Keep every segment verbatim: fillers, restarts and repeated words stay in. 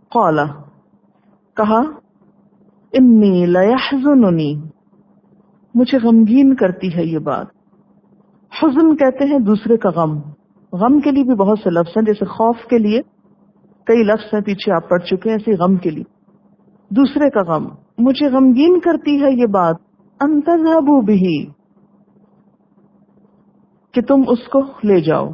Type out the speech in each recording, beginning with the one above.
قال کہا انی لیحزننی مجھے غمگین کرتی ہے یہ بات. حزن کہتے ہیں دوسرے کا غم. غم کے لیے بھی بہت سے لفظ ہیں، جیسے خوف کے لیے کئی لفظ ہیں پیچھے آپ پڑھ چکے ہیں، ایسے غم کے لیے دوسرے کا غم. مجھے غمگین کرتی ہے یہ بات ان تذهبوا به کہ تم اس کو لے جاؤ.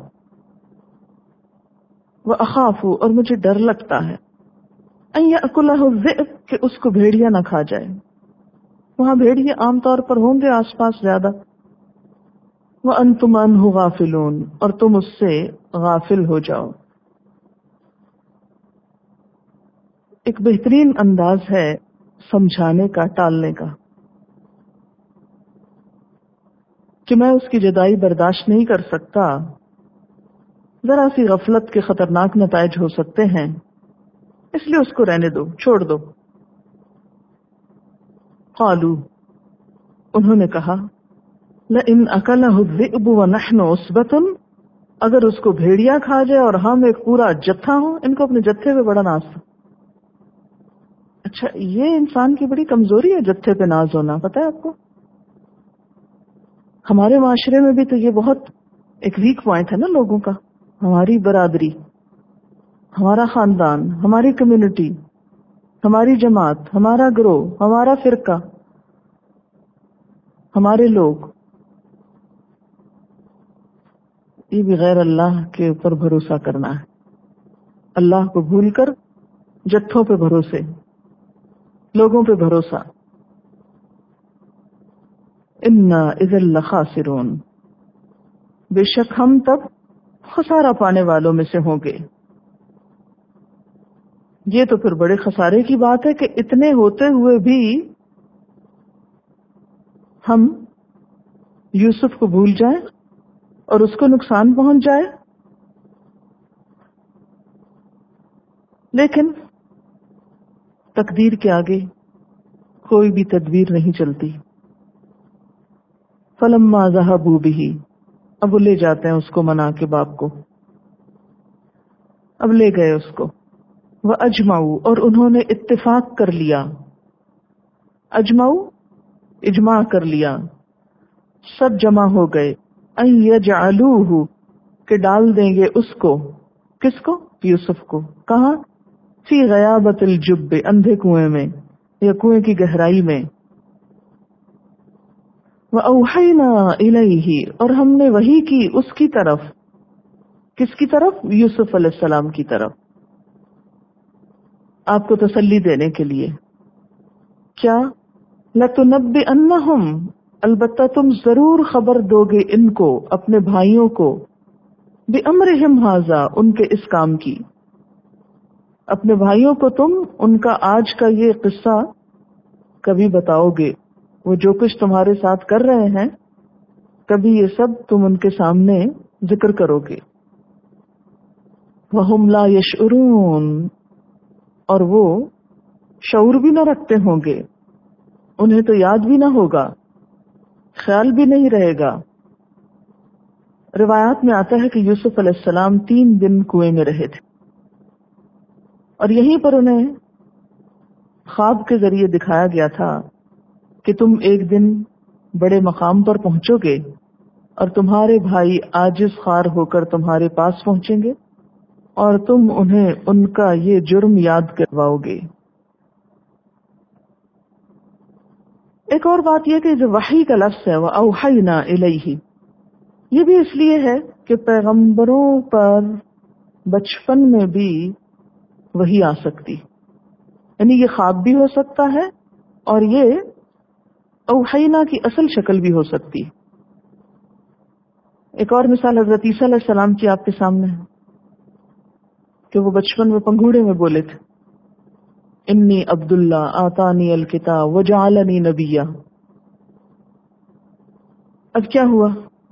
واخاف اور مجھے ڈر لگتا ہے ان یاکلہ الذئب کہ اس کو بھیڑیا نہ کھا جائے. وہاں بھیڑیے عام طور پر ہوں گے آس پاس زیادہ. وانتم عنہ غافلون اور تم اس سے غافل ہو جاؤ. ایک بہترین انداز ہے سمجھانے کا، ٹالنے کا، کہ میں اس کی جدائی برداشت نہیں کر سکتا، ذرا سی غفلت کے خطرناک نتائج ہو سکتے ہیں، اس لیے اس کو رہنے دو، چھوڑ دو. قالوا انہوں نے کہا لئن اکلہ الذئب ونحن عصبۃ اگر اس کو بھیڑیا کھا جائے اور ہم ایک پورا جتھا ہوں. ان کو اپنے جتھے پہ بڑا ناز تھا. اچھا یہ انسان کی بڑی کمزوری ہے جتھے پہ ناز ہونا، پتہ ہے آپ کو؟ ہمارے معاشرے میں بھی تو یہ بہت ایک ویک پوائنٹ ہے نا لوگوں کا. ہماری برادری، ہمارا خاندان، ہماری کمیونٹی، ہماری جماعت، ہمارا گروہ، ہمارا فرقہ، ہمارے لوگ، یہ بھی غیر اللہ کے اوپر بھروسہ کرنا ہے. اللہ کو بھول کر جتھوں پہ بھروسے، لوگوں پہ بھروسہ. انا اذا لخاسرون بے شک ہم تب خسارہ پانے والوں میں سے ہوں گے. یہ تو پھر بڑے خسارے کی بات ہے کہ اتنے ہوتے ہوئے بھی ہم یوسف کو بھول جائیں اور اس کو نقصان پہنچ جائے. لیکن تقدیر کے آگے کوئی بھی تدبیر نہیں چلتی. فلما ذهبوا به اب وہ لے جاتے ہیں اس کو منا کے باپ کو. اب لے گئے اس کو. واجمعوا اور انہوں نے اتفاق کر لیا. اجمعوا اجماع کر لیا، سب جمع ہو گئے. ان یجعلوہ کہ ڈال دیں گے اس کو. کس کو؟ یوسف کو. کہاں؟ فی غیابت الجب اندھے کنویں میں یا کنویں کی گہرائی میں. وَأَوْحَيْنَا إِلَيْهِ اور ہم نے وحی کی اس کی طرف. کس کی طرف؟ یوسف علیہ السلام کی طرف، آپ کو تسلی دینے کے لیے. کیا؟ لَتُنَبِّئَنَّهُمْ البتہ تم ضرور خبر دو گے ان کو، اپنے بھائیوں کو. بِأَمْرِهِمْ هَذَا ان کے اس کام کی. اپنے بھائیوں کو تم ان کا آج کا یہ قصہ کبھی بتاؤ گے. وہ جو کچھ تمہارے ساتھ کر رہے ہیں کبھی یہ سب تم ان کے سامنے ذکر کرو گے. وَهُمْ لَا يَشْعُرُونَ اور وہ شعور بھی نہ رکھتے ہوں گے، انہیں تو یاد بھی نہ ہوگا، خیال بھی نہیں رہے گا. روایات میں آتا ہے کہ یوسف علیہ السلام تین دن کنویں میں رہے تھے اور یہیں پر انہیں خواب کے ذریعے دکھایا گیا تھا کہ تم ایک دن بڑے مقام پر پہنچو گے اور تمہارے بھائی عاجز خوار ہو کر تمہارے پاس پہنچیں گے اور تم انہیں ان کا یہ جرم یاد کرواؤ گے. ایک اور بات یہ کہ جو وحی کا لفظ ہے وہ اوحینا الیہ، یہ بھی اس لیے ہے کہ پیغمبروں پر بچپن میں بھی وحی آ سکتی، یعنی یہ خواب بھی ہو سکتا ہے اور یہ اوحینا کی اصل شکل بھی ہو سکتی. ایک اور مثال حضرت عیسیٰ علیہ السلام کی آپ کے سامنے ہے کہ وہ بچپن میں پنگوڑے میں بولے تھے انی عبداللہ آتانی الکتاب وجعلنی نبیا. اب کیا ہوا؟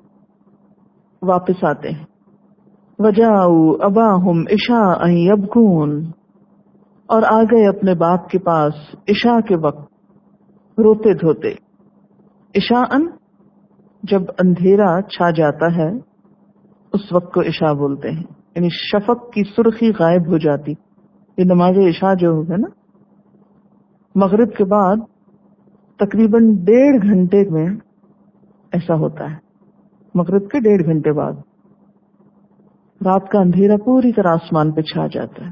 واپس آتے ہیں. وجاؤوا اباہم عشاء یبکون اور آ گئے اپنے باپ کے پاس عشاء کے وقت روتے دھوتے. عشاءً جب اندھیرا چھا جاتا ہے اس وقت کو عشاء بولتے ہیں، یعنی شفق کی سرخی غائب ہو جاتی یہ نماز عشاء جو ہے نا، مغرب کے بعد تقریباً ڈیڑھ گھنٹے میں ایسا ہوتا ہے. مغرب کے ڈیڑھ گھنٹے بعد رات کا اندھیرا پوری طرح آسمان پہ چھا جاتا ہے.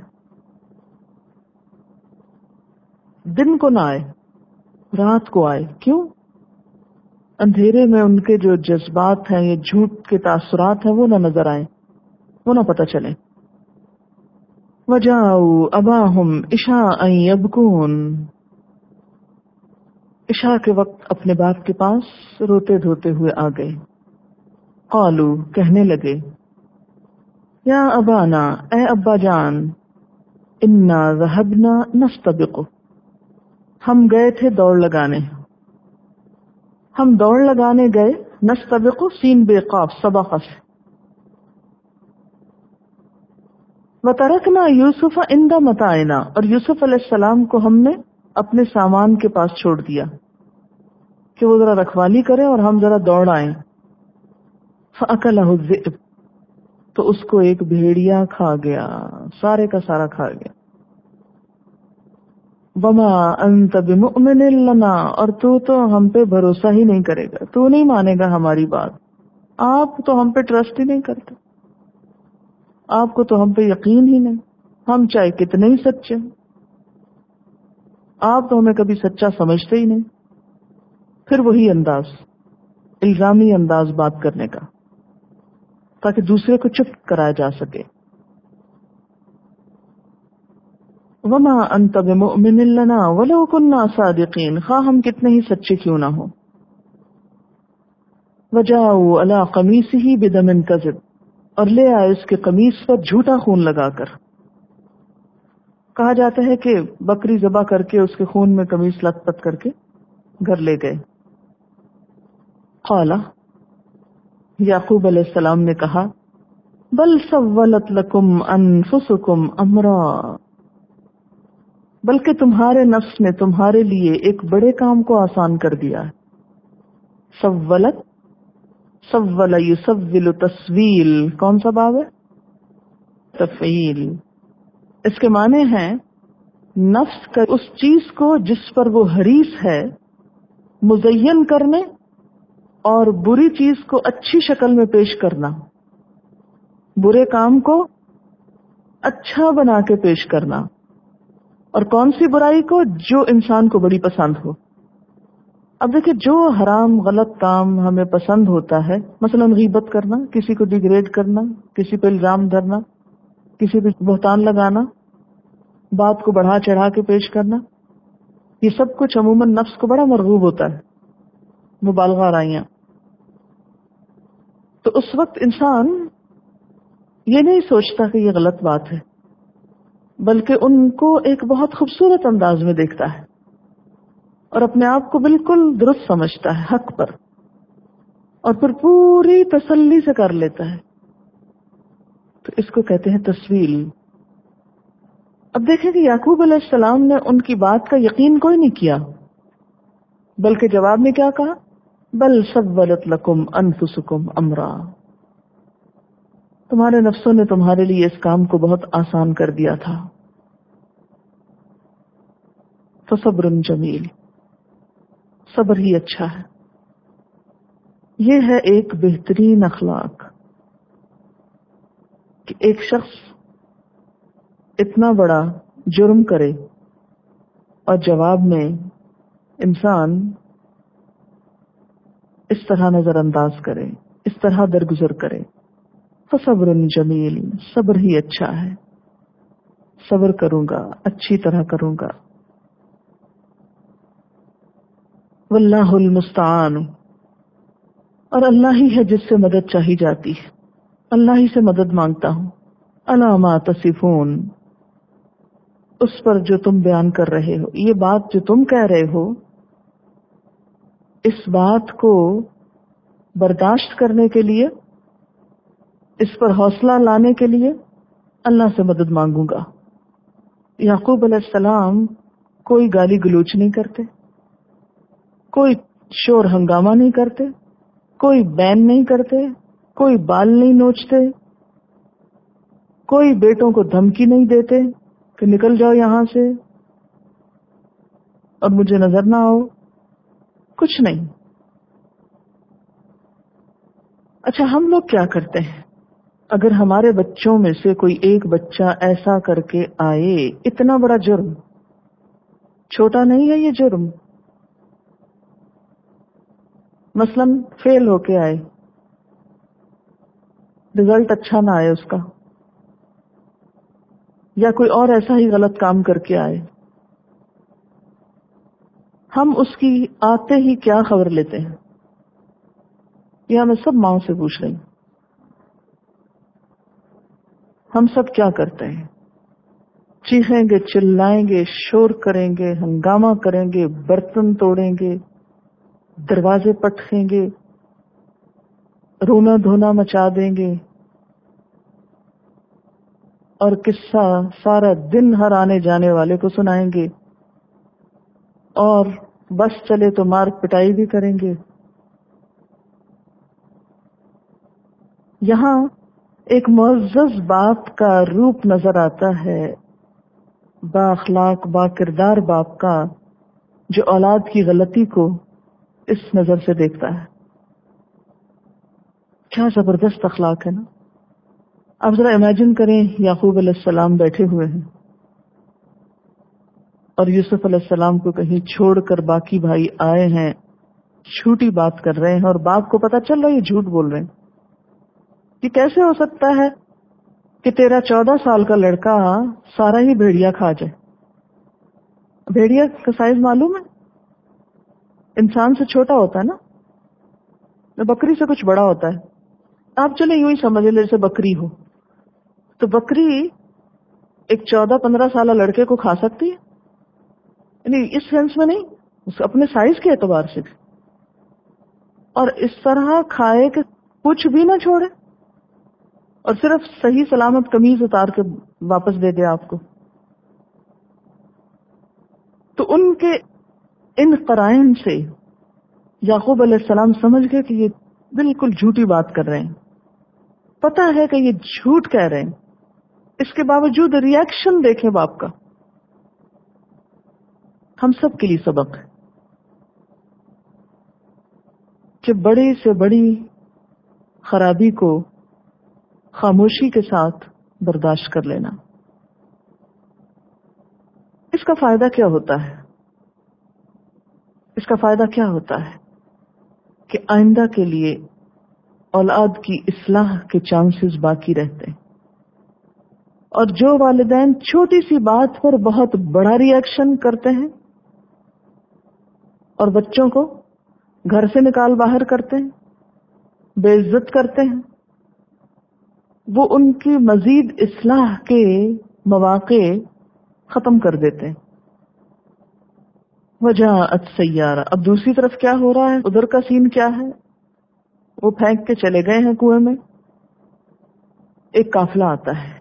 دن کو نہ آئے، رات کو آئے. کیوں؟ اندھیرے میں ان کے جو جذبات ہیں، یہ جھوٹ کے تاثرات ہیں، وہ نہ نظر آئیں، وہ نہ پتہ چلیں. وَجَاءُوا أَبَاهُمْ عِشَاءً يَبْكُونَ، عشاء کے وقت اپنے باپ کے پاس روتے دھوتے ہوئے آ گئے. قالوا، کہنے لگے، یا ابانا، اے ابا جان، انا ذهبنا نستبق، ہم گئے تھے دوڑ لگانے، ہم دوڑ لگانے گئے. نستبق سین بے قاف سبق سے. وترکنا یوسف عند متاعنا، اور یوسف علیہ السلام کو ہم نے اپنے سامان کے پاس چھوڑ دیا کہ وہ ذرا رکھوالی کرے اور ہم ذرا دوڑ آئیں. فأکلہ الذئب، تو اس کو ایک بھیڑیا کھا گیا، سارے کا سارا کھا گیا. وما انت بمؤمن لنا، اور تو تو ہم پہ بھروسہ ہی نہیں کرے گا، تو نہیں مانے گا ہماری بات. آپ تو ہم پہ ٹرسٹ ہی نہیں کرتے، آپ کو تو ہم پہ یقین ہی نہیں، ہم چاہے کتنے ہی سچے، آپ تو ہمیں کبھی سچا سمجھتے ہی نہیں. پھر وہی انداز، الزامی انداز بات کرنے کا، تاکہ دوسرے کو چپ کرایا جا سکے. وما انت بمؤمن لنا ولو كنا صادقین، خواہ ہم کتنے ہی سچے کیوں نہ ہو. وجاءوا على قمیصه بدم کذب، اور لے آئے اس کے قمیص پر جھوٹا خون لگا کر. کہا جاتا ہے کہ بکری ذبح کر کے اس کے خون میں قمیص لت پت کر کے گھر لے گئے. قال، یعقوب علیہ السلام نے کہا، بل سولت لکم انفسکم امرا، بلکہ تمہارے نفس نے تمہارے لیے ایک بڑے کام کو آسان کر دیا ہے. سولت، سول یسول تسویل، کون سا باب ہے؟ تفعیل. اس کے معنی ہیں نفس کا اس چیز کو جس پر وہ حریص ہے مزین کرنے اور بری چیز کو اچھی شکل میں پیش کرنا، برے کام کو اچھا بنا کے پیش کرنا. اور کون سی برائی کو؟ جو انسان کو بڑی پسند ہو. اب دیکھیں، جو حرام غلط کام ہمیں پسند ہوتا ہے، مثلا غیبت کرنا، کسی کو ڈیگریڈ کرنا، کسی پہ الزام دھرنا، کسی پہ بہتان لگانا، بات کو بڑھا چڑھا کے پیش کرنا، یہ سب کچھ عموماً نفس کو بڑا مرغوب ہوتا ہے، مبالغہ آرائیاں. تو اس وقت انسان یہ نہیں سوچتا کہ یہ غلط بات ہے، بلکہ ان کو ایک بہت خوبصورت انداز میں دیکھتا ہے اور اپنے آپ کو بالکل درست سمجھتا ہے، حق پر، اور پھر پوری تسلی سے کر لیتا ہے. تو اس کو کہتے ہیں تسویل. اب دیکھیں کہ یعقوب علیہ السلام نے ان کی بات کا یقین کوئی نہیں کیا، بلکہ جواب میں کیا کہا؟ بل سولت لکم انفسکم امرا، تمہارے نفسوں نے تمہارے لیے اس کام کو بہت آسان کر دیا تھا. فصبر جمیل، صبر ہی اچھا ہے. یہ ہے ایک بہترین اخلاق کہ ایک شخص اتنا بڑا جرم کرے اور جواب میں انسان اس طرح نظر انداز کرے، اس طرح درگزر کرے. فصبر جمیل، صبر ہی اچھا ہے، صبر کروں گا، اچھی طرح کروں گا. واللہ المستعان، اور اللہ ہی ہے جس سے مدد چاہی جاتی ہے، اللہ ہی سے مدد مانگتا ہوں. الا ما تصفون، اس پر جو تم بیان کر رہے ہو، یہ بات جو تم کہہ رہے ہو، اس بات کو برداشت کرنے کے لیے، اس پر حوصلہ لانے کے لیے اللہ سے مدد مانگوں گا. یعقوب علیہ السلام کوئی گالی گلوچ نہیں کرتے، کوئی شور ہنگامہ نہیں کرتے، کوئی بین نہیں کرتے، کوئی بال نہیں نوچتے، کوئی بیٹوں کو دھمکی نہیں دیتے کہ نکل جاؤ یہاں سے اور مجھے نظر نہ آؤ. کچھ نہیں. اچھا ہم لوگ کیا کرتے ہیں؟ اگر ہمارے بچوں میں سے کوئی ایک بچہ ایسا کر کے آئے، اتنا بڑا جرم، چھوٹا نہیں ہے یہ جرم. مثلاً فیل ہو کے آئے، رزلٹ اچھا نہ آئے اس کا، یا کوئی اور ایسا ہی غلط کام کر کے آئے، ہم اس کی آتے ہی کیا خبر لیتے ہیں؟ یہ ہمیں سب ماؤں سے پوچھ رہی ہیں. ہم سب کیا کرتے ہیں؟ چیخیں گے، چلائیں گے، شور کریں گے، ہنگامہ کریں گے، برتن توڑیں گے، دروازے پٹکیں گے، رونا دھونا مچا دیں گے، اور قصہ سارا دن ہر آنے جانے والے کو سنائیں گے، اور بس چلے تو مار پٹائی بھی کریں گے. یہاں ایک معزز باپ کا روپ نظر آتا ہے، با اخلاق با کردار باپ کا، جو اولاد کی غلطی کو اس نظر سے دیکھتا ہے. کیا زبردست اخلاق ہے نا. آپ ذرا امیجن کریں، یعقوب علیہ السلام بیٹھے ہوئے ہیں اور یوسف علیہ السلام کو کہیں چھوڑ کر باقی بھائی آئے ہیں، جھوٹی بات کر رہے ہیں، اور باپ کو پتا چل رہا ہے یہ جھوٹ بول رہے ہیں. یہ کیسے ہو سکتا ہے کہ تیرا چودہ سال کا لڑکا سارا ہی بھیڑیا کھا جائے؟ بھیڑیا کا سائز معلوم ہے؟ انسان سے چھوٹا ہوتا ہے نا، بکری سے کچھ بڑا ہوتا ہے. آپ چلے یوں ہی سمجھ لیں جیسے بکری ہو، تو بکری ایک چودہ پندرہ سالہ لڑکے کو کھا سکتی ہے؟ یعنی اس سینس میں نہیں، اس اپنے سائز کے اعتبار سے بھی. اور اس طرح کھائے کہ کچھ بھی نہ چھوڑے، اور صرف صحیح سلامت قمیض اتار کے واپس دے دے آپ کو. تو ان کے ان قرائن سے یعقوب علیہ السلام سمجھ گئے کہ یہ بالکل جھوٹی بات کر رہے ہیں، پتہ ہے کہ یہ جھوٹ کہہ رہے ہیں. اس کے باوجود ریئیکشن دیکھیں باپ کا. ہم سب کے لیے سبق ہے کہ بڑی سے بڑی خرابی کو خاموشی کے ساتھ برداشت کر لینا. اس کا فائدہ کیا ہوتا ہے؟ اس کا فائدہ کیا ہوتا ہے کہ آئندہ کے لیے اولاد کی اصلاح کے چانسز باقی رہتے ہیں. اور جو والدین چھوٹی سی بات پر بہت بڑا ری ایکشن کرتے ہیں اور بچوں کو گھر سے نکال باہر کرتے ہیں، بے عزت کرتے ہیں، وہ ان کی مزید اصلاح کے مواقع ختم کر دیتے ہیں. وجاءت سیارہ. اب دوسری طرف کیا ہو رہا ہے؟ ادھر کا سین کیا ہے؟ وہ پھینک کے چلے گئے ہیں کنویں میں. ایک قافلہ آتا ہے،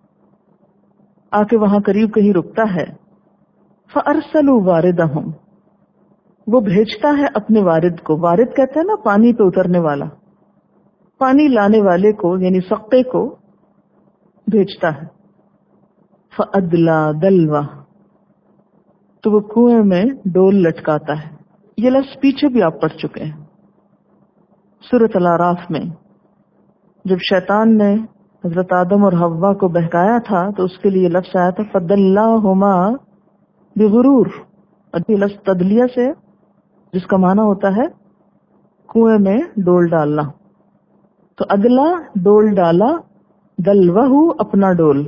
آ کے وہاں قریب کہیں رکتا ہے. فَأَرْسَلُوا وَارِدَهُمْ. وہ بھیجتا ہے اپنے وارد کو. وارد کہتے ہیں نا پانی پہ اترنے والا، پانی لانے والے کو یعنی سقے کو بھیجتا ہے. فَأَدْلَى دَلْوَةً. تو وہ کنویں میں ڈول لٹکاتا ہے. یہ لفظ پیچھے بھی آپ پڑھ چکے ہیں سورۃ الاعراف میں، جب شیطان نے حضرت آدم اور حوا کو بہکایا تھا تو اس کے لیے لفظ آیا تھا فَدَلَّاهُمَا بِغُرُورٍ. اور یہ لفظ تدلیہ سے جس کا معنی ہوتا ہے کنویں میں ڈول ڈالنا. تو اگلا ڈول ڈالا، دلوہ اپنا ڈول.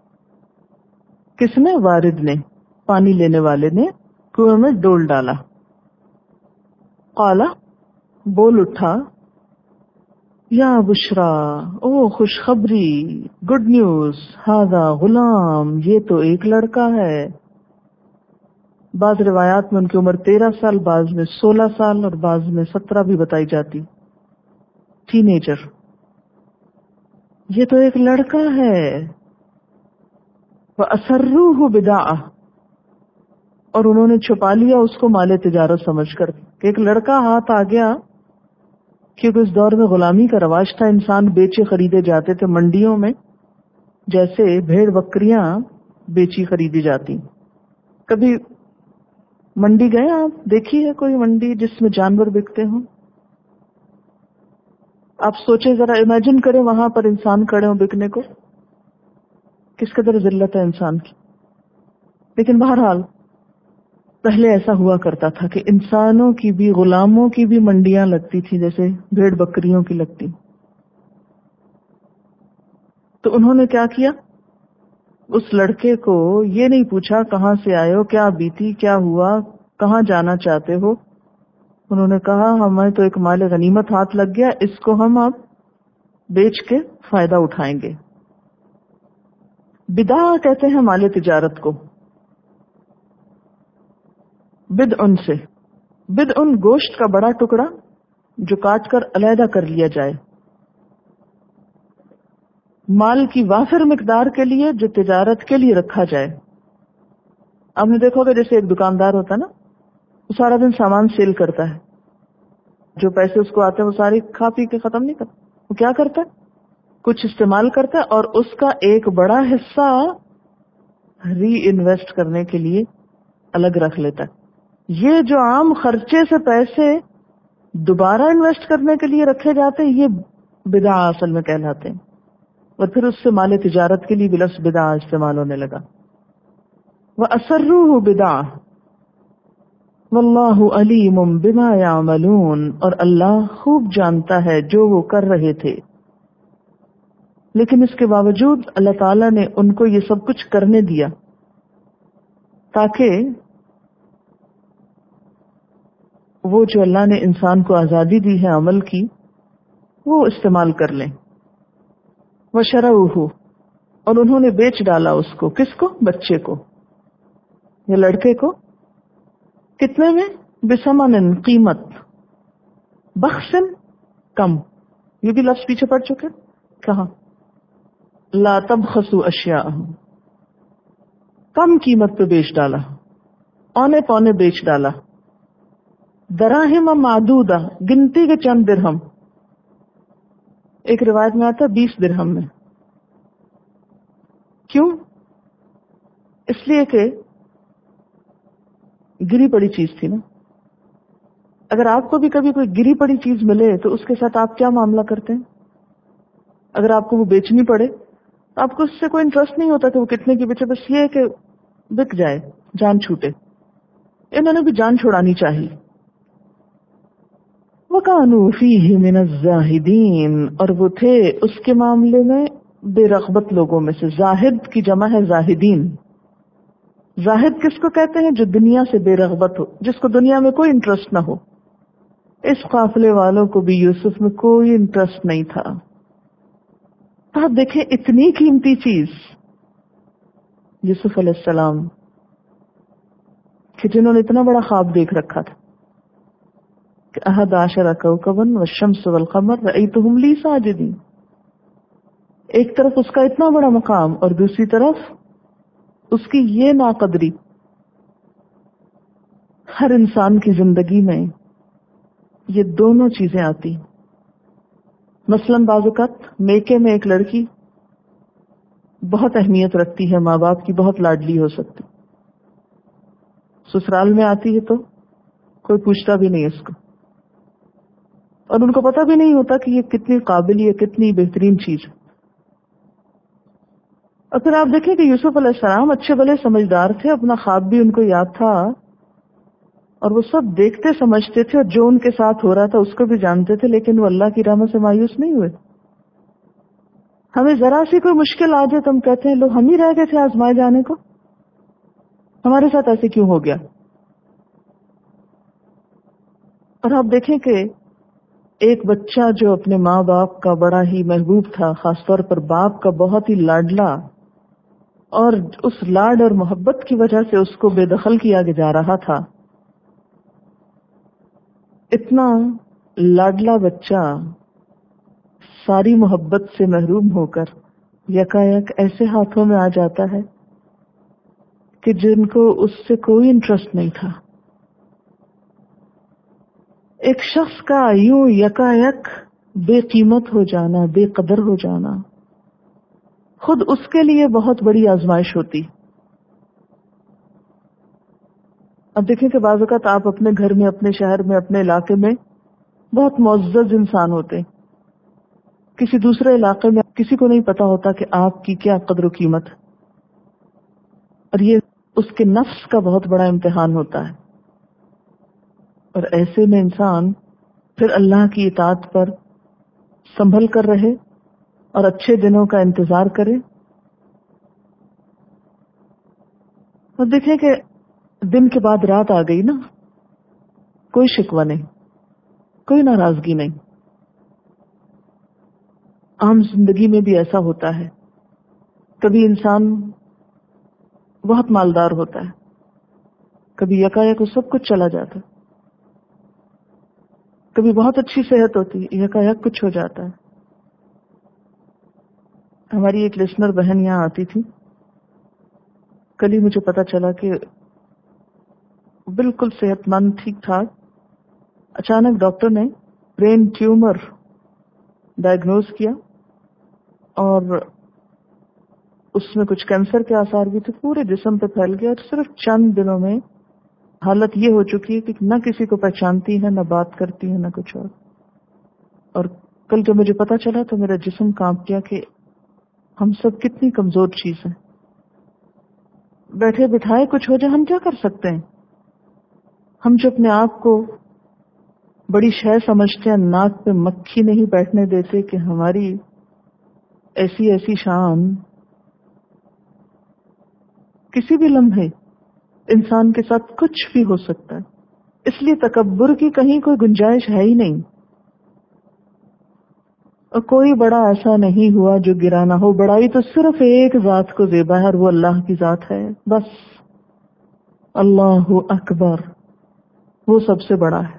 کس نے؟ وارد نے، پانی لینے والے نے کنویں میں ڈول ڈالا. قالا، بول اٹھا، یا بشرا، او خوشخبری، گڈ نیوز، ہاذا غلام، یہ تو ایک لڑکا ہے. بعض روایات میں ان کی عمر تیرہ سال، بعض میں سولہ سال اور بعض میں سترہ بھی بتائی جاتی. Teenager. یہ تو ایک لڑکا ہے. وَأَسَرُّوهُ بِضَاعَةً. اور انہوں نے چھپا لیا اس کو مال تجارت سمجھ کر کہ ایک لڑکا ہاتھ آ گیا، کیونکہ اس دور میں غلامی کا رواج تھا. انسان بیچے خریدے جاتے تھے منڈیوں میں، جیسے بھیڑ بکریاں بیچی خریدی جاتی. کبھی منڈی گئے آپ؟ دیکھی ہے کوئی منڈی جس میں جانور بکتے ہوں؟ آپ سوچیں ذرا، امیجن کریں وہاں پر انسان کھڑے ہوں بکنے کو، کس قدر ذلت ہے انسان کی. لیکن بہرحال پہلے ایسا ہوا کرتا تھا کہ انسانوں کی بھی، غلاموں کی بھی منڈیاں لگتی تھی جیسے بھیڑ بکریوں کی لگتی. تو انہوں نے کیا کیا، اس لڑکے کو یہ نہیں پوچھا کہاں سے آئے ہو، کیا بیتی، کیا ہوا، کہاں جانا چاہتے ہو. انہوں نے کہا ہمیں تو ایک مال غنیمت ہاتھ لگ گیا، اس کو ہم اب بیچ کے فائدہ اٹھائیں گے. بدع کہتے ہیں مال تجارت کو. بدعن سے، بدعن گوشت کا بڑا ٹکڑا جو کاٹ کر علیحدہ کر لیا جائے، مال کی وافر مقدار کے لیے جو تجارت کے لیے رکھا جائے. آپ نے دیکھا ہوگا جیسے ایک دکاندار ہوتا ہے نا، وہ سارا دن سامان سیل کرتا ہے، جو پیسے اس کو آتے ہیں وہ سارے کھا پی کے ختم نہیں کرتا. وہ کیا کرتا ہے، کچھ استعمال کرتا ہے اور اس کا ایک بڑا حصہ ری انویسٹ کرنے کے لیے الگ رکھ لیتا ہے. یہ جو عام خرچے سے پیسے دوبارہ انویسٹ کرنے کے لیے رکھے جاتے ہیں، یہ بدعہ اصل میں کہلاتے ہیں. اور پھر اس سے مال تجارت کے لیے بھی لفظ بدعہ استعمال ہونے لگا. وَأَسَرُّوهُ بِدْعَةً وَاللَّهُ عَلِيمٌ بِمَا يَعْمَلُونَ، اور اللہ خوب جانتا ہے جو وہ کر رہے تھے. لیکن اس کے باوجود اللہ تعالیٰ نے ان کو یہ سب کچھ کرنے دیا تاکہ وہ جو اللہ نے انسان کو آزادی دی ہے عمل کی وہ استعمال کر لیں. وَشَرَوْهُ، اور انہوں نے بیچ ڈالا اس کو. کس کو؟ بچے کو یا لڑکے کو. کتنے میں؟ بِثَمَنٍ، قیمت، بخسن، کم. یہ بھی لفظ پیچھے پڑ چکے. کہاں؟ لا تبخسوا اشیاءہم، کم قیمت پہ بیچ ڈالا، اونے پونے بیچ ڈالا. دراہم معدودہ، گنتی کے چند درہم. ایک روایت میں آتا ہے بیس درہم میں. کیوں؟ اس لیے کہ گری پڑی چیز تھی نا. اگر آپ کو بھی کبھی کوئی گری پڑی چیز ملے تو اس کے ساتھ آپ کیا معاملہ کرتے ہیں؟ اگر آپ کو وہ بیچنی پڑے تو آپ کو اس سے کوئی انٹرسٹ نہیں ہوتا کہ وہ کتنے کی بیچے، بس یہ ہے کہ بک جائے، جان چھوٹے. انہوں نے بھی جان چھوڑانی چاہیے. وَكَانُوا فِيهِ مِنَ الزَّاهِدِينَ، اور وہ تھے اس کے معاملے میں بے رغبت لوگوں میں سے. زاہد کی جمع ہے زاہدین. زاہد کس کو کہتے ہیں؟ جو دنیا سے بے رغبت ہو، جس کو دنیا میں کوئی انٹرسٹ نہ ہو. اس قافلے والوں کو بھی یوسف میں کوئی انٹرسٹ نہیں تھا. آپ دیکھیں اتنی قیمتی چیز یوسف علیہ السلام کہ جنہوں نے اتنا بڑا خواب دیکھ رکھا تھا کہ احد عشر کوكبا والشمس والقمر رأيتهم لي ساجدين. ایک طرف اس کا اتنا بڑا مقام اور دوسری طرف اس کی یہ ناقدری. ہر انسان کی زندگی میں یہ دونوں چیزیں آتی. مثلاً بعض اوقات میکے میں ایک لڑکی بہت اہمیت رکھتی ہے، ماں باپ کی بہت لاڈلی ہو سکتی، سسرال میں آتی ہے تو کوئی پوچھتا بھی نہیں اس کو، اور ان کو پتہ بھی نہیں ہوتا کہ یہ کتنی قابل، یہ کتنی بہترین چیز. اور پھر آپ دیکھیں کہ یوسف علیہ السلام اچھے بھلے سمجھدار تھے، اپنا خواب بھی ان کو یاد تھا اور وہ سب دیکھتے سمجھتے تھے، اور جو ان کے ساتھ ہو رہا تھا اس کو بھی جانتے تھے، لیکن وہ اللہ کی رحمت سے مایوس نہیں ہوئے. ہمیں ذرا سی کوئی مشکل آ جائے تو ہم کہتے ہیں لو ہم ہی رہ گئے تھے آزمائے جانے کو، ہمارے ساتھ ایسے کیوں ہو گیا. اور آپ دیکھیں کہ ایک بچہ جو اپنے ماں باپ کا بڑا ہی محبوب تھا، خاص طور پر باپ کا بہت ہی لاڈلا، اور اس لاڈ اور محبت کی وجہ سے اس کو بے دخل کیا جا رہا تھا. اتنا لاڈلا بچہ ساری محبت سے محروم ہو کر یکایک ایسے ہاتھوں میں آ جاتا ہے کہ جن کو اس سے کوئی انٹرسٹ نہیں تھا. ایک شخص کا یوں یکایک بے قیمت ہو جانا، بے قدر ہو جانا، خود اس کے لیے بہت بڑی آزمائش ہوتی. اب دیکھیں کہ بعض اوقات آپ اپنے گھر میں، اپنے شہر میں، اپنے علاقے میں بہت معزز انسان ہوتے ہیں، کسی دوسرے علاقے میں کسی کو نہیں پتا ہوتا کہ آپ کی کیا قدر و قیمت ہے، اور یہ اس کے نفس کا بہت بڑا امتحان ہوتا ہے. اور ایسے میں انسان پھر اللہ کی اطاعت پر سنبھل کر رہے اور اچھے دنوں کا انتظار کرے. اور دیکھیں کہ دن کے بعد رات آ گئی نا، کوئی شکوہ نہیں، کوئی ناراضگی نہیں. عام زندگی میں بھی ایسا ہوتا ہے، کبھی انسان بہت مالدار ہوتا ہے، کبھی یکایک اس سب کچھ چلا جاتا ہے، کبھی بہت اچھی صحت ہوتی ہے، یکایک کچھ ہو جاتا ہے. ہماری ایک لسنر بہن یہاں آتی تھی، کل ہی مجھے پتا چلا کہ بالکل صحت مند، ٹھیک ٹھاک، اچانک ڈاکٹر نے برین ٹیومر ڈائگنوز کیا اور اس میں کچھ کینسر کے آثار بھی تھے، پورے جسم پہ پھیل گیا، اور صرف چند دنوں میں حالت یہ ہو چکی ہے کہ نہ کسی کو پہچانتی ہے، نہ بات کرتی ہے، نہ کچھ اور. اور کل جب مجھے پتا چلا تو میرا جسم کانپ گیا کہ ہم سب کتنی کمزور چیز ہیں. بیٹھے بٹھائے کچھ ہو جائے ہم کیا کر سکتے ہیں؟ ہم جو اپنے آپ کو بڑی شے سمجھتے ہیں، ناک پہ مکھی نہیں بیٹھنے دیتے کہ ہماری ایسی ایسی شان کسی بھی لمحے انسان کے ساتھ کچھ بھی ہو سکتا ہے. اس لیے تکبر کی کہیں کوئی گنجائش ہے ہی نہیں. اور کوئی بڑا ایسا نہیں ہوا جو گرا نہ ہو. بڑائی تو صرف ایک ذات کو زیبا ہے اور وہ اللہ کی ذات ہے، بس. اللہ اکبر، وہ سب سے بڑا ہے.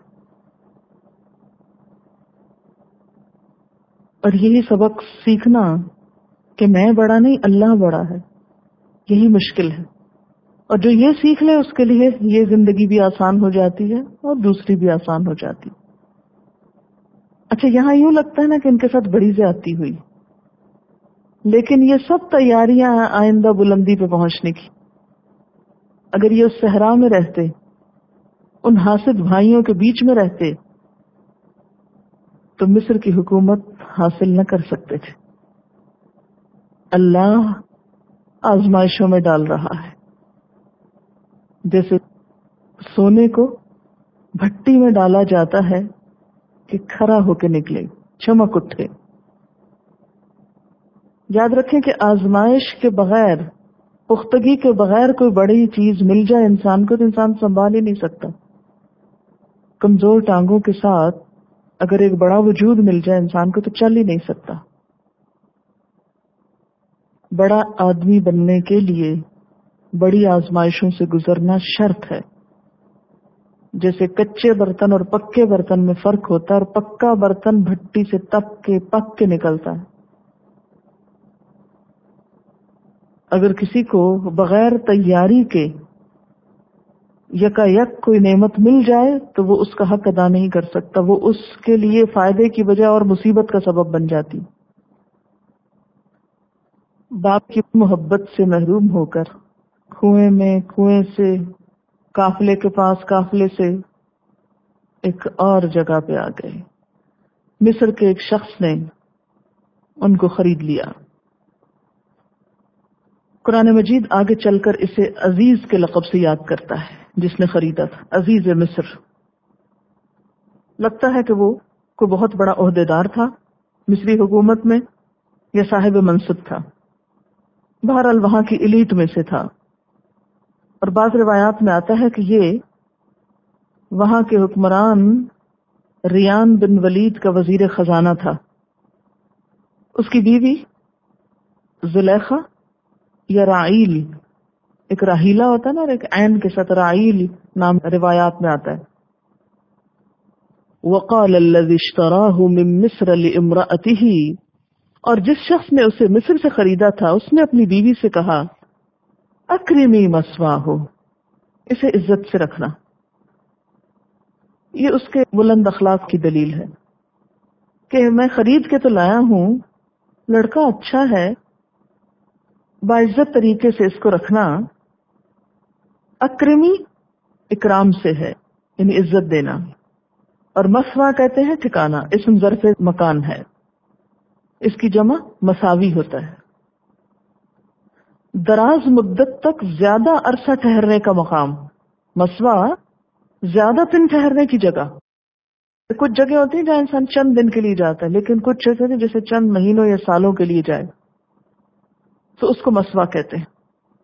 اور یہی سبق سیکھنا کہ میں بڑا نہیں، اللہ بڑا ہے، یہی مشکل ہے. اور جو یہ سیکھ لے اس کے لیے یہ زندگی بھی آسان ہو جاتی ہے اور دوسری بھی آسان ہو جاتی. اچھا، یہاں یوں لگتا ہے نا کہ ان کے ساتھ بڑی زیادتی ہوئی، لیکن یہ سب تیاریاں ہیں آئندہ بلندی پہ پہنچنے کی. اگر یہ اس صحرا میں رہتے، ان حاسد بھائیوں کے بیچ میں رہتے، تو مصر کی حکومت حاصل نہ کر سکتے تھے. اللہ آزمائشوں میں ڈال رہا ہے، جیسے سونے کو بھٹی میں ڈالا جاتا ہے کہ کھرا ہو کے نکلے، چمک اٹھے. یاد رکھیں کہ آزمائش کے بغیر، پختگی کے بغیر کوئی بڑی چیز مل جائے انسان کو تو انسان سنبھال ہی نہیں سکتا. کمزور ٹانگوں کے ساتھ اگر ایک بڑا وجود مل جائے انسان کو تو چل ہی نہیں سکتا. بڑا آدمی بننے کے لیے بڑی آزمائشوں سے گزرنا شرط ہے. جیسے کچے برتن اور پکے برتن میں فرق ہوتا ہے، اور پکا برتن بھٹی سے تپ کے پک کے نکلتا ہے. اگر کسی کو بغیر تیاری کے یکا یک کوئی نعمت مل جائے تو وہ اس کا حق ادا نہیں کر سکتا، وہ اس کے لیے فائدے کی بجائے اور مصیبت کا سبب بن جاتی. باپ کی محبت سے محروم ہو کر کنویں میں، کنویں سے قافلے کے پاس، قافلے سے ایک اور جگہ پہ آ گئے. مصر کے ایک شخص نے ان کو خرید لیا. قرآن مجید آگے چل کر اسے عزیز کے لقب سے یاد کرتا ہے، جس نے خریدا تھا، عزیز مصر. لگتا ہے کہ وہ کوئی بہت بڑا عہدیدار تھا مصری حکومت میں یا صاحب منصب تھا، بہرحال وہاں کی ایلیٹ میں سے تھا. اور بعض روایات میں آتا ہے کہ یہ وہاں کے حکمران ریان بن ولید کا وزیر خزانہ تھا. اس کی بیوی زلیخا یا راعیل، ایک راہیلا ہوتا ہے نا، اور ایک عین کے ساتھ راعیل نام روایات میں آتا ہے. وقال الذي اشتراه من مصر لامرأته، اور جس شخص نے اسے مصر سے خریدا تھا اس نے اپنی بیوی سے کہا اکرمی مثواہ، اسے عزت سے رکھنا. یہ اس کے بلند اخلاق کی دلیل ہے کہ میں خرید کے تو لایا ہوں، لڑکا اچھا ہے، باعزت طریقے سے اس کو رکھنا. اکرمی اکرام سے ہے، یعنی عزت دینا. اور مسوا کہتے ہیں ٹھکانہ، اسم ظرف مکان ہے، اس کی جمع مساوی ہوتا ہے. دراز مدت تک زیادہ عرصہ ٹھہرنے کا مقام. مسوا زیادہ دن ٹھہرنے کی جگہ. کچھ جگہ ہوتی ہیں جہاں انسان چند دن کے لیے جاتا ہے، لیکن کچھ جیسے ہیں جیسے چند مہینوں یا سالوں کے لیے جائے تو اس کو مسوا کہتے ہیں.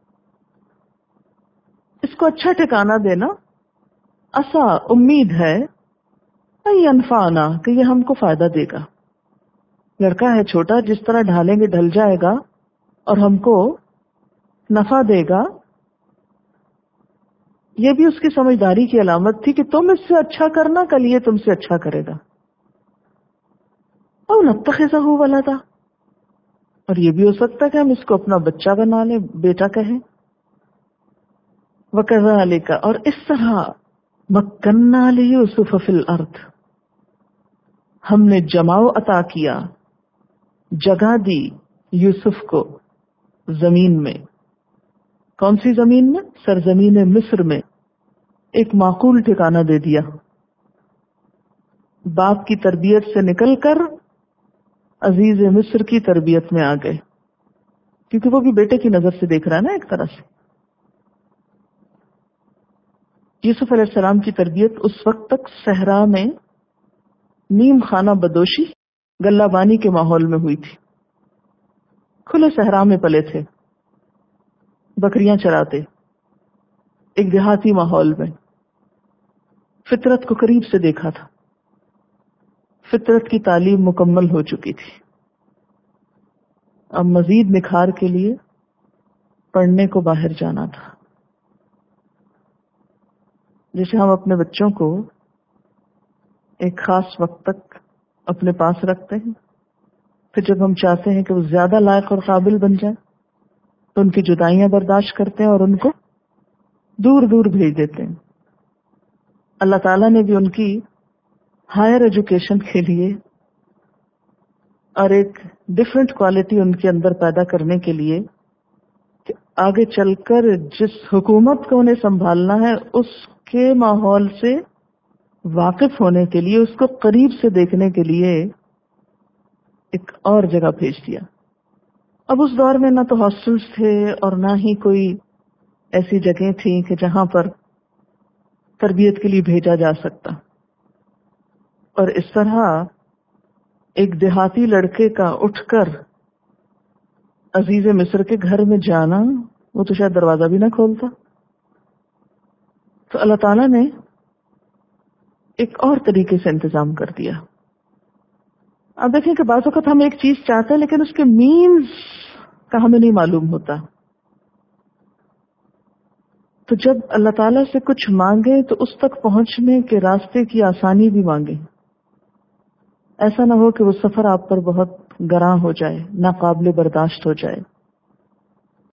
اس کو اچھا ٹھکانہ دینا. اسا امید ہے، انفعنا کہ یہ ہم کو فائدہ دے گا. لڑکا ہے چھوٹا، جس طرح ڈھالیں گے ڈھل جائے گا اور ہم کو نفع دے گا. یہ بھی اس کی سمجھداری کی علامت تھی کہ تم اس سے اچھا کرنا، کل یہ تم سے اچھا کرے گا. اور نتخذہ ولدا، اور یہ بھی ہو سکتا ہے کہ ہم اس کو اپنا بچہ بنا لیں، بیٹا کہیں. وَكَذَلِكَ، اور اس طرح مَكَّنَّا لِيُوسُفَ فِي الْأَرْضِ، ہم نے جماؤ عطا کیا، جگہ دی یوسف کو زمین میں. کون سی زمین میں؟ سرزمین مصر میں. ایک معقول ٹھکانہ دے دیا. باپ کی تربیت سے نکل کر عزیز مصر کی تربیت میں آ گئے، کیونکہ وہ بھی بیٹے کی نظر سے دیکھ رہا ہے نا ایک طرح سے. یوسف علیہ السلام کی تربیت اس وقت تک صحرا میں نیم خانہ بدوشی گلہ بانی کے ماحول میں ہوئی تھی. کھلے صحرا میں پلے تھے، بکریاں چراتے، ایک دیہاتی ماحول میں. فطرت کو قریب سے دیکھا تھا، فطرت کی تعلیم مکمل ہو چکی تھی. اب مزید نکھار کے لیے پڑھنے کو باہر جانا تھا. جیسے ہم اپنے بچوں کو ایک خاص وقت تک اپنے پاس رکھتے ہیں، پھر جب ہم چاہتے ہیں کہ وہ زیادہ لائق اور قابل بن جائیں تو ان کی جدائیاں برداشت کرتے ہیں اور ان کو دور دور بھیج دیتے ہیں. اللہ تعالیٰ نے بھی ان کی ہائر ایجوکیشن کے لیے اور ایک ڈفرینٹ کوالٹی ان کے اندر پیدا کرنے کے لیے کہ آگے چل کر جس حکومت کو انہیں سنبھالنا ہے اس کے ماحول سے واقف ہونے کے لیے، اس کو قریب سے دیکھنے کے لیے ایک اور جگہ بھیج دیا. اب اس دور میں نہ تو ہاسٹلز تھے اور نہ ہی کوئی ایسی جگہیں تھیں کہ جہاں پر تربیت کے لیے بھیجا جا سکتا. اور اس طرح ایک دیہاتی لڑکے کا اٹھ کر عزیز مصر کے گھر میں جانا، وہ تو شاید دروازہ بھی نہ کھولتا. تو اللہ تعالیٰ نے ایک اور طریقے سے انتظام کر دیا. اب دیکھیں کہ بعض اوقات ہم ایک چیز چاہتے ہیں لیکن اس کے مینز کا ہمیں نہیں معلوم ہوتا. تو جب اللہ تعالیٰ سے کچھ مانگے تو اس تک پہنچنے کے راستے کی آسانی بھی مانگے. ایسا نہ ہو کہ وہ سفر آپ پر بہت گراں ہو جائے، ناقابل برداشت ہو جائے.